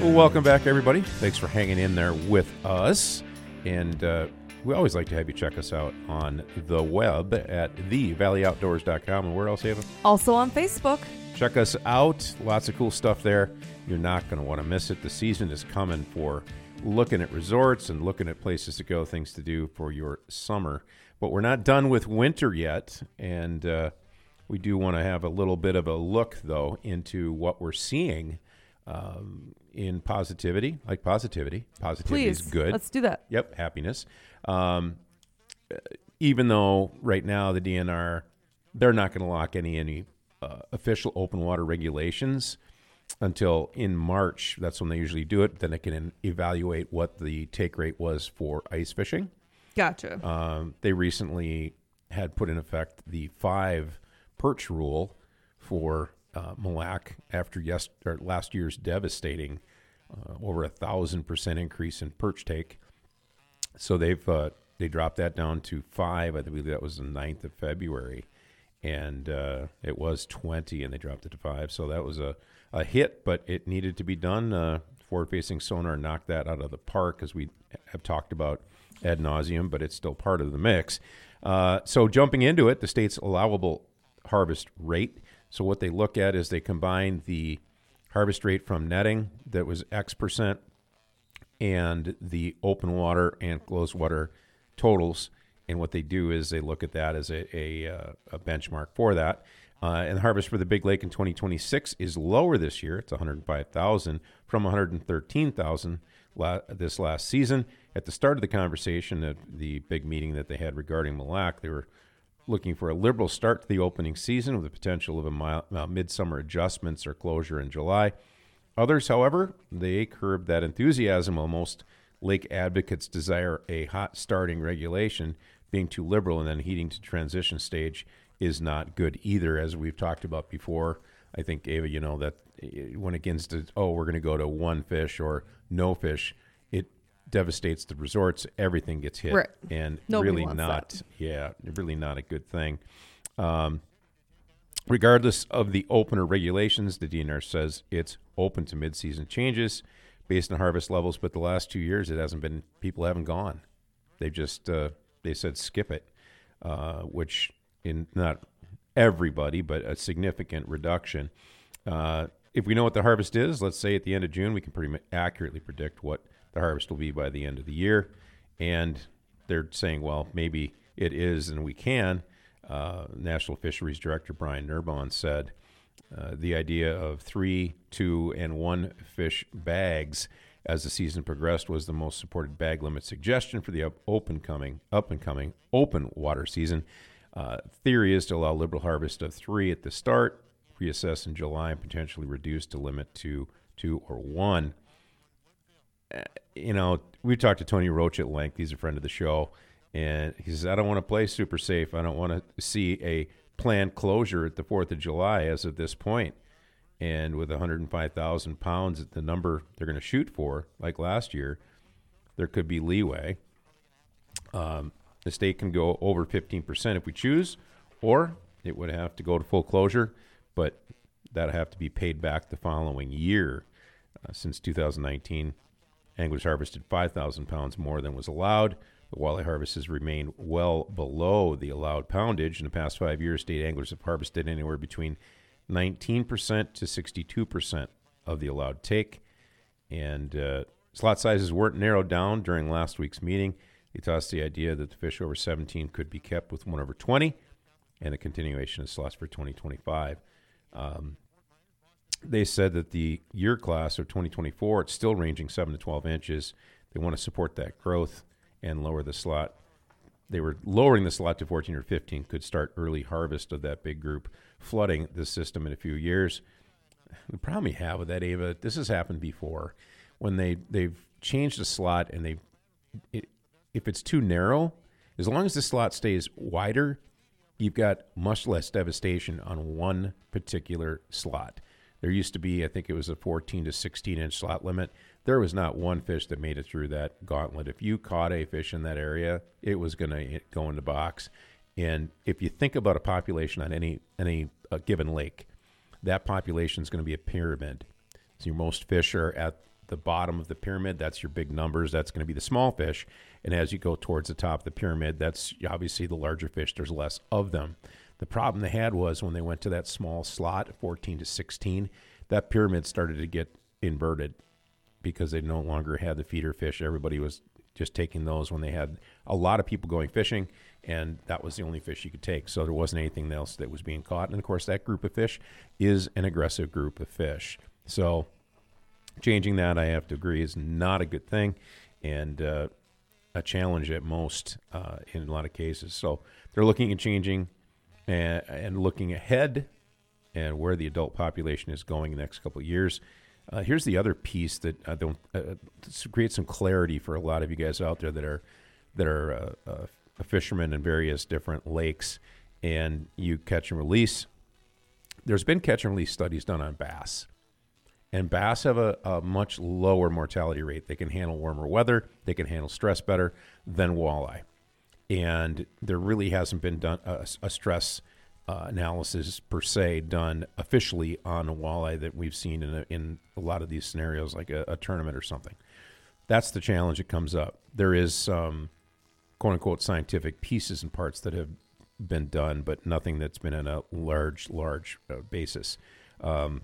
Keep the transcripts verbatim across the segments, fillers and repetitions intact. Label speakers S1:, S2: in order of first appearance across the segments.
S1: Well, welcome back, everybody. Thanks for hanging in there with us. And uh, we always like to have you check us out on the web at the valley outdoors dot com. And where else, Ava?
S2: Also on Facebook.
S1: Check us out. Lots of cool stuff there. You're not going to want to miss it. The season is coming for looking at resorts and looking at places to go, things to do for your summer. But we're not done with winter yet. And uh, we do want to have a little bit of a look, though, into what we're seeing um, in positivity. Like positivity. Positivity
S2: Please,
S1: is good.
S2: Let's do that.
S1: Yep, happiness. Um, even though right now the D N R, they're not going to lock any any uh, official open water regulations until in March. That's when they usually do it. Then they can evaluate what the take rate was for ice fishing.
S2: Gotcha.
S1: Um, they recently had put in effect the five perch rule for uh, Mille Lacs after yes, or last year's devastating uh, over a thousand percent increase in perch take. So they've uh, they dropped that down to five. I believe that was the ninth of February, and uh, it was twenty, and they dropped it to five. So that was a, a hit, but it needed to be done. Uh, forward-facing sonar knocked that out of the park, as we have talked about ad nauseum, but it's still part of the mix. Uh, so jumping into it, the state's allowable harvest rate. So what they look at is they combine the harvest rate from netting that was X percent and the open water and closed water totals. And what they do is they look at that as a, a, uh, a benchmark for that. Uh, and the harvest for the Big Lake in twenty twenty-six is lower this year. It's one hundred five thousand from one hundred thirteen thousand la- this last season. At the start of the conversation at the big meeting that they had regarding Mille Lacs, they were looking for a liberal start to the opening season with the potential of a mile, uh, midsummer adjustments or closure in July. Others, however, they curbed that enthusiasm, while most lake advocates desire a hot starting regulation. Being too liberal and then heating to transition stage is not good either, as we've talked about before. I think, Ava, you know, that when it gets to, oh, we're going to go to one fish or no fish, it devastates the resorts. Everything gets hit.
S2: Right.
S1: And
S2: Nobody
S1: really
S2: wants
S1: not,
S2: that.
S1: yeah, really not a good thing. Um, regardless of the opener regulations, the D N R says it's open to mid-season changes based on harvest levels, but the last two years it hasn't been, people haven't gone. They've just, uh, they said skip it, uh, which in not everybody, but a significant reduction. Uh, if we know what the harvest is, let's say at the end of June, we can pretty accurately predict what the harvest will be by the end of the year. And they're saying, well, maybe it is, and we can. Uh, National Fisheries Director Brian Nerbon said uh, the idea of three, two, and one fish bags as the season progressed was the most supported bag limit suggestion for the up, open coming, up and coming open water season. Uh, theory is to allow liberal harvest of three at the start, reassess in July, and potentially reduce to limit to two or one. Uh, you know, we talked to Tony Roach at length. He's a friend of the show. And he says, I don't want to play super safe. I don't want to see a planned closure at the fourth of July as of this point. And with one hundred five thousand pounds at the number they're going to shoot for, like last year, there could be leeway. Um, the state can go over fifteen percent if we choose, or it would have to go to full closure, but that would have to be paid back the following year. Uh, since two thousand nineteen, anglers harvested five thousand pounds more than was allowed. The walleye harvest has remained well below the allowed poundage. In the past five years, state anglers have harvested anywhere between nineteen percent to sixty-two percent of the allowed take. And uh, slot sizes weren't narrowed down during last week's meeting. They tossed the idea that the fish over seventeen could be kept with one over twenty and a continuation of slots for twenty twenty-five. Um, they said that the year class of twenty twenty-four, it's still ranging seven to twelve inches. They want to support that growth and lower the slot. They were lowering the slot to fourteen or fifteen, could start early harvest of that big group, flooding the system in a few years. The problem you have with that, Ava, this has happened before. When they, they've changed the slot and they, it, if it's too narrow, as long as the slot stays wider, you've got much less devastation on one particular slot. There used to be, I think it was a fourteen to sixteen inch slot limit. There was not one fish that made it through that gauntlet. If you caught a fish in that area, it was going to go in the box. And if you think about a population on any any uh, given lake, that population is going to be a pyramid. So your most fish are at the bottom of the pyramid, that's your big numbers. That's going to be the small fish. And as you go towards the top of the pyramid, that's obviously the larger fish. There's less of them. The problem they had was when they went to that small slot, fourteen to sixteen, that pyramid started to get inverted because they no longer had the feeder fish. Everybody was just taking those when they had a lot of people going fishing, and that was the only fish you could take. So there wasn't anything else that was being caught. And, of course, that group of fish is an aggressive group of fish. So changing that, I have to agree, is not a good thing and uh, a challenge at most uh, in a lot of cases. So they're looking at changing and, and looking ahead and where the adult population is going in the next couple of years. Uh, here's the other piece that I don't uh, to create some clarity for a lot of you guys out there that are that are uh, uh, a fisherman in various different lakes, and you catch and release. There's been catch and release studies done on bass, and bass have a, a much lower mortality rate. They can handle warmer weather, they can handle stress better than walleye, and there really hasn't been done a, a stress Uh, analysis per se done officially on a walleye that we've seen in a, in a lot of these scenarios, like a, a tournament or something. That's the challenge that comes up. There is some quote unquote scientific pieces and parts that have been done, but nothing that's been on a large, large uh, basis. Um,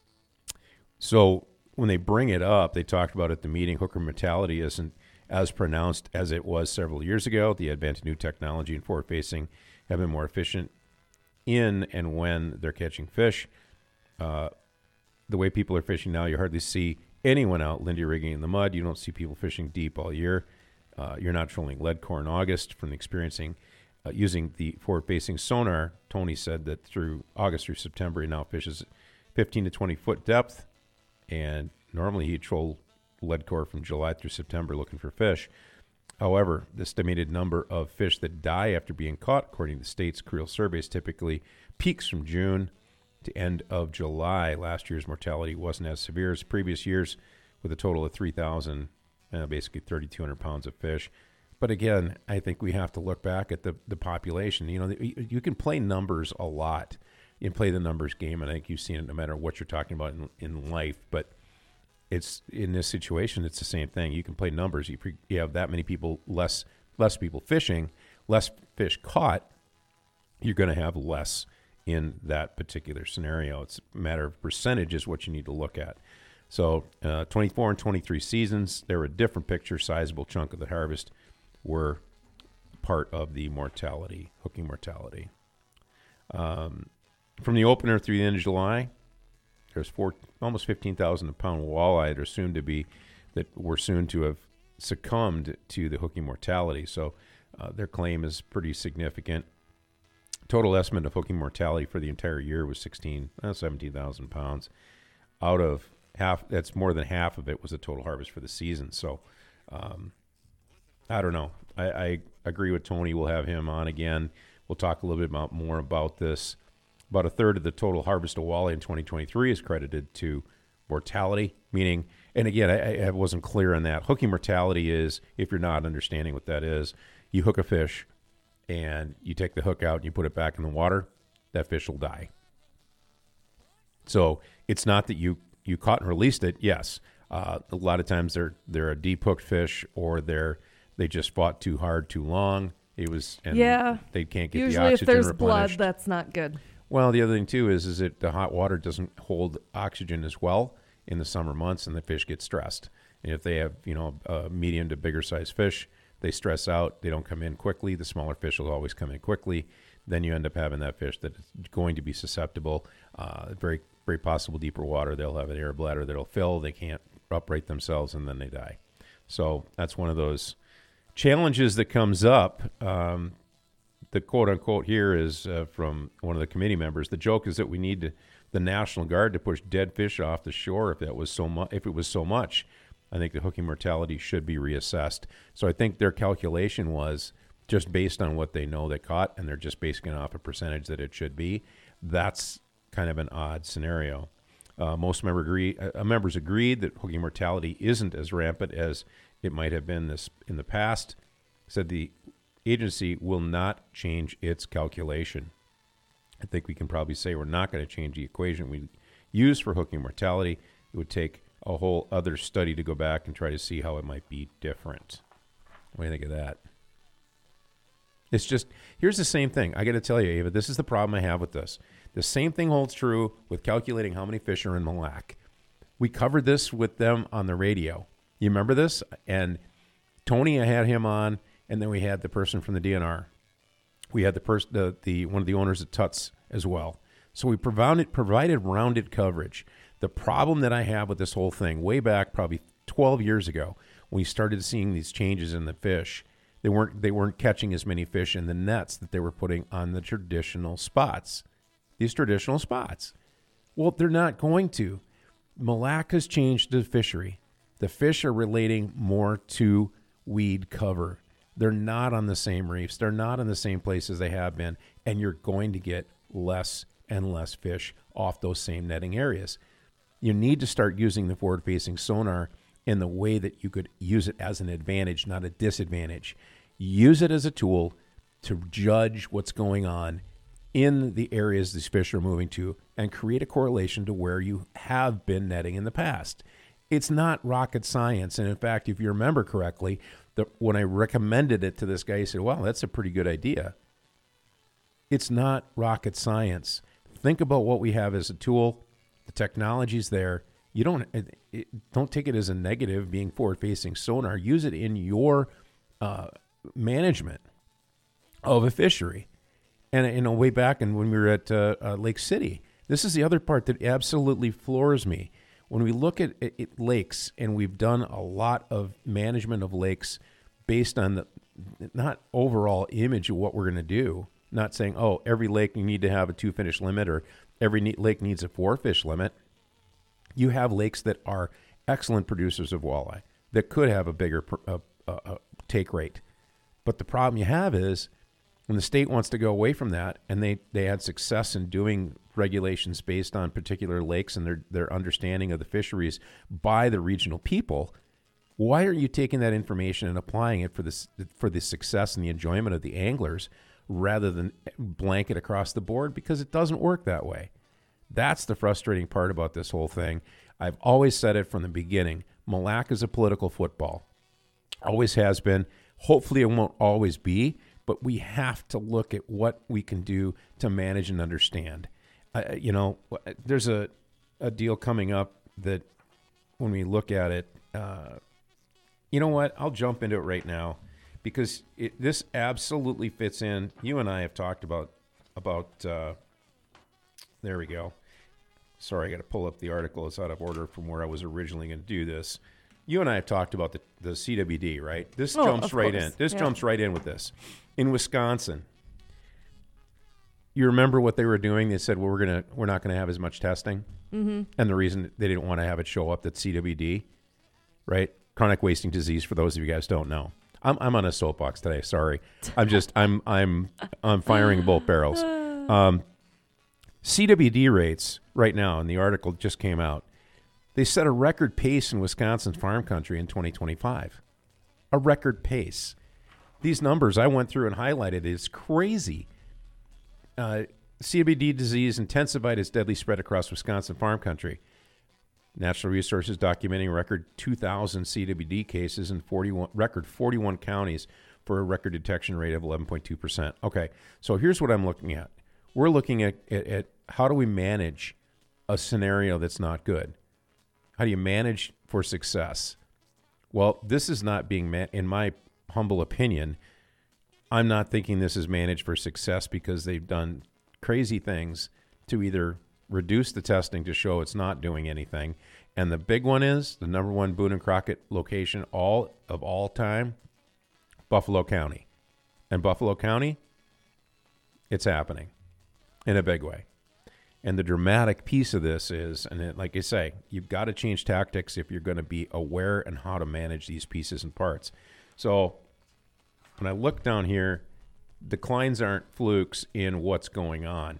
S1: so when they bring it up, they talked about at the meeting, hooker mortality isn't as pronounced as it was several years ago. The advent of new technology and forward facing have been more efficient in and when they're catching fish. Uh, the way people are fishing now, you hardly see anyone out Lindy rigging in the mud. You don't see people fishing deep all year. Uh, you're not trolling lead core in August. From the experiencing uh, using the forward-facing sonar, Tony said that through August through September, he now fishes fifteen to twenty foot depth, and normally he'd troll lead core from July through September looking for fish. However, the estimated number of fish that die after being caught, according to the state's creel surveys, typically peaks from June to end of July. Last year's mortality wasn't as severe as previous years, with a total of three thousand, uh, basically three thousand two hundred pounds of fish. But again, I think we have to look back at the, the population. You know, the, you can play numbers a lot. You can play the numbers game, and I think you've seen it no matter what you're talking about in, in life. But it's in this situation, it's the same thing. You can play numbers. You, pre, you have that many people, less less people fishing, less fish caught. You're going to have less in that particular scenario. It's a matter of percentage is what you need to look at. So uh, twenty-four and twenty-three seasons, they were a different picture. Sizable chunk of the harvest were part of the mortality, hooking mortality. Um, from the opener through the end of July, there's four, almost fifteen thousand a pound walleye that are soon to be, that were soon to have succumbed to the hooking mortality. So uh, their claim is pretty significant. Total estimate of hooking mortality for the entire year was sixteen, uh, seventeen thousand pounds. Out of half, that's more than half of it was the total harvest for the season. So um, I don't know. I, I agree with Tony. We'll have him on again. We'll talk a little bit about, more about this. About a third of the total harvest of walleye in twenty twenty-three is credited to mortality, meaning, and again, I, I wasn't clear on that. Hooking mortality is, if you're not understanding what that is, you hook a fish and you take the hook out and you put it back in the water, that fish will die. So it's not that you, you caught and released it. Yes, uh, a lot of times they're they're a deep hooked fish, or they're they just fought too hard, too long. It was, and
S2: yeah.
S1: they can't get
S2: Usually
S1: the oxygen
S2: if there's
S1: replenished.
S2: blood, that's not good.
S1: Well, the other thing too is is that the hot water doesn't hold oxygen as well in the summer months, and the fish get stressed. And if they have, you know, a medium to bigger size fish, they stress out. They don't come in quickly. The smaller fish will always come in quickly. Then you end up having that fish that is going to be susceptible. Uh, very, very possible deeper water. They'll have an air bladder that'll fill. They can't upright themselves, and then they die. So that's one of those challenges that comes up. Um, the quote unquote here is uh, from one of the committee members. The joke is that we need to, the National Guard to push dead fish off the shore. If that was so much, if it was so much, I think the hooking mortality should be reassessed. So I think their calculation was just based on what they know they caught, and they're just basing it off a percentage that it should be. That's kind of an odd scenario. Uh, most member agree, uh, members agreed that hooking mortality isn't as rampant as it might have been this in the past. Said the agency will not change its calculation. I think we can probably say we're not going to change the equation we use for hooking mortality. It would take a whole other study to go back and try to see how it might be different. What do you think of that? It's just, here's the same thing. I got to tell you, Ava, this is the problem I have with this. The same thing holds true with calculating how many fish are in Mille Lacs. We covered this with them on the radio. You remember this? And Tony, I had him on, and then we had the person from the D N R. We had the person, the, the one of the owners at Tuts as well. So we provided provided rounded coverage. The problem that I have with this whole thing, way back probably twelve years ago, when we started seeing these changes in the fish, they weren't they weren't catching as many fish in the nets that they were putting on the traditional spots. These traditional spots. Well, they're not going to. Mille Lacs has changed the fishery. The fish are relating more to weed cover. They're not on the same reefs. They're not in the same places they have been, and you're going to get less and less fish off those same netting areas. You need to start using the forward-facing sonar in the way that you could use it as an advantage, not a disadvantage. Use it as a tool to judge what's going on in the areas these fish are moving to and create a correlation to where you have been netting in the past. It's not rocket science. And in fact, if you remember correctly, the, when I recommended it to this guy, he said, well, that's a pretty good idea. It's not rocket science. Think about what we have as a tool. The technology's there. You don't it, it, don't take it as a negative being forward-facing sonar. Use it in your uh, management of a fishery. And you know, way back and when we were at uh, uh, Lake City, this is the other part that absolutely floors me. When we look at, at, at lakes, and we've done a lot of management of lakes based on the not overall image of what we're going to do, not saying, oh, every lake you need to have a two-fish limit or every ne- lake needs a four-fish limit. You have lakes that are excellent producers of walleye that could have a bigger pr- uh, uh, uh, take rate. But the problem you have is when the state wants to go away from that, and they, they had success in doing regulations based on particular lakes and their, their understanding of the fisheries by the regional people, why aren't you taking that information and applying it for this for the success and the enjoyment of the anglers rather than blanket across the board? Because it doesn't work that way. That's the frustrating part about this whole thing. I've always said it from the beginning. Mille Lacs is a political football. Always has been. Hopefully it won't always be, but we have to look at what we can do to manage and understand. Uh, you know, there's a, a deal coming up that when we look at it, uh, you know what? I'll jump into it right now because it, this absolutely fits in. You and I have talked about, about uh, there we go. Sorry, I got to pull up the article. It's out of order from where I was originally going to do this. You and I have talked about the, the C W D, right? This
S2: oh,
S1: jumps right
S2: course.
S1: in. This
S2: yeah.
S1: jumps right in with this. In Wisconsin, you remember what they were doing? They said, well, we're gonna we're not gonna have as much testing.
S2: Mm-hmm.
S1: And the reason they didn't want to have it show up that C W D, right? Chronic wasting disease, for those of you guys don't know. I'm I'm on a soapbox today, sorry. I'm just I'm I'm I'm firing both barrels. Um, C W D rates right now, and the article just came out, they set a record pace in Wisconsin's farm country in twenty twenty-five. A record pace. These numbers I went through and highlighted is crazy. Uh, C W D disease intensified its deadly spread across Wisconsin farm country. Natural Resources documenting a record two thousand C W D cases in forty-one record forty-one counties for a record detection rate of eleven point two percent. Okay, so here's what I'm looking at. We're looking at, at, at how do we manage a scenario that's not good? How do you manage for success? Well, this is not being, man- in my humble opinion, I'm not thinking this is managed for success because they've done crazy things to either reduce the testing to show it's not doing anything. And the big one is the number one Boone and Crockett location all of all time, Buffalo County. And Buffalo County, it's happening in a big way. And the dramatic piece of this is, and it, like I say, you've got to change tactics if you're going to be aware and how to manage these pieces and parts. So when I look down here, declines aren't flukes in what's going on.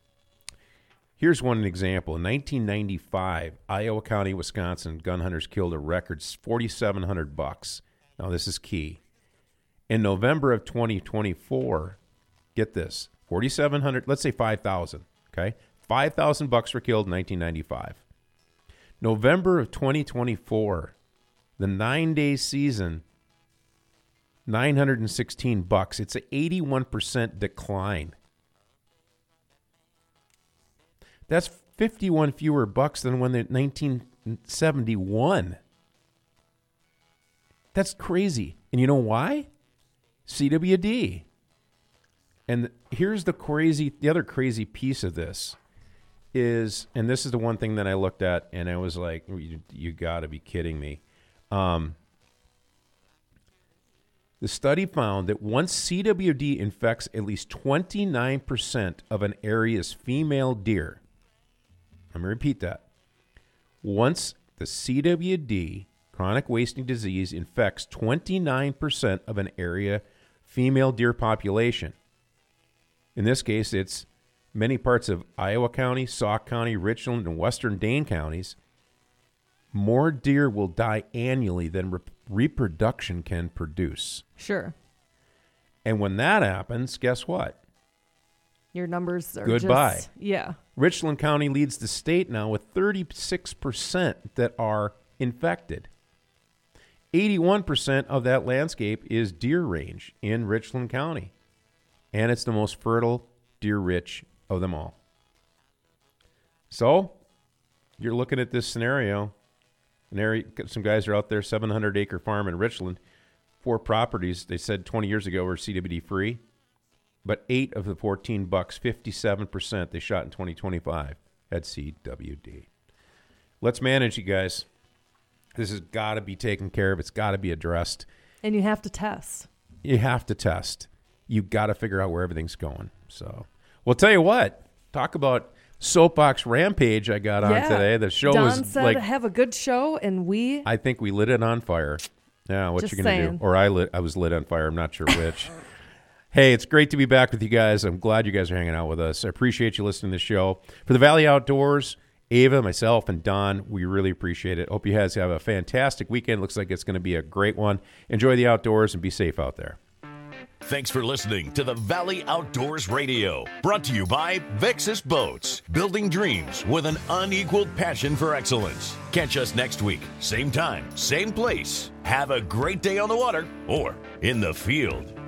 S1: Here's one example. In nineteen ninety-five, Iowa County, Wisconsin, gun hunters killed a record forty-seven hundred bucks. Now, this is key. In November of twenty twenty-four, get this, forty-seven hundred, let's say five thousand, okay? five thousand bucks were killed in nineteen ninety-five. November of twenty twenty-four, the nine-day season, nine hundred sixteen bucks. It's an eighty-one percent decline. That's fifty-one fewer bucks than when in nineteen seventy-one. That's crazy. And you know why? C W D. And here's the crazy, the other crazy piece of this is, and this is the one thing that I looked at and I was like, you, you got to be kidding me. Um, the study found that once C W D infects at least twenty-nine percent of an area's female deer, let me repeat that. Once the C W D, chronic wasting disease, infects twenty-nine percent of an area female deer population. In this case, it's many parts of Iowa County, Sauk County, Richland, and western Dane counties. More deer will die annually than re- reproduction can produce.
S2: Sure.
S1: And when that happens, guess what?
S2: Your numbers are
S1: Goodbye.
S2: just... Yeah.
S1: Richland County leads the state now with thirty-six percent that are infected. eighty-one percent of that landscape is deer range in Richland County. And it's the most fertile, deer-rich of them all. So, you're looking at this scenario. An area, some guys are out there, seven hundred acre farm in Richland. Four properties, they said twenty years ago, were C W D free. But eight of the fourteen bucks, fifty-seven percent they shot in twenty twenty-five, had C W D. Let's manage, you guys. This has got to be taken care of. It's got to be addressed.
S2: And you have to test.
S1: You have to test. You've got to figure out where everything's going. So, well, tell you what. Talk about soapbox rampage I got on
S2: Yeah.
S1: today. The show
S2: Don
S1: was
S2: said
S1: like,
S2: have a good show, and we...
S1: I think we lit it on fire. Yeah, what
S2: Just
S1: you gonna
S2: saying.
S1: do? Or I lit. I was lit on fire. I'm not sure which. Hey, it's great to be back with you guys. I'm glad you guys are hanging out with us. I appreciate you listening to the show. For the Valley Outdoors, Ava, myself, and Don, we really appreciate it. Hope you guys have a fantastic weekend. Looks like it's going to be a great one. Enjoy the outdoors and be safe out there.
S3: Thanks for listening to the Valley Outdoors Radio, brought to you by Vexus Boats, building dreams with an unequaled passion for excellence. Catch us next week, same time, same place. Have a great day on the water or in the field.